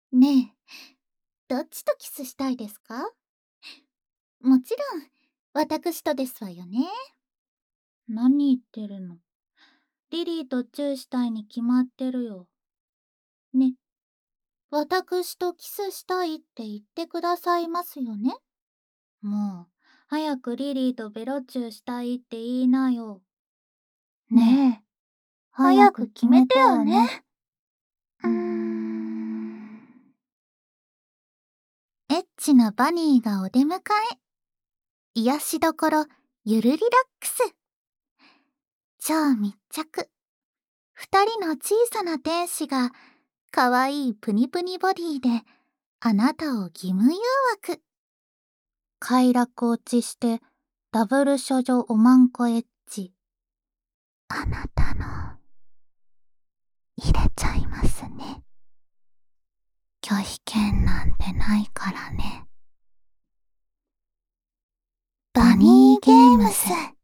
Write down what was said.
ねえ、どっちとキスしたいですか？もちろん、私とですわよね。 何言ってるの。リリーとチューしたいに決まってるよ。ね。 私とキスしたいって言ってくださいますよね？ もう、早くリリーとベロチューしたいって言いなよ。 ねえ、早く決めてよね。エッチなバニーがお出迎え。癒しどころ、ゆるリラックス。超密着。二人の小さな天使が、かわいいプニプニボディで、あなたを義務誘惑。 快楽落ちして、ダブル処女おまんこエッチ。 あなたの、入れちゃいますね。拒否権なんてないからね。バニーゲームス。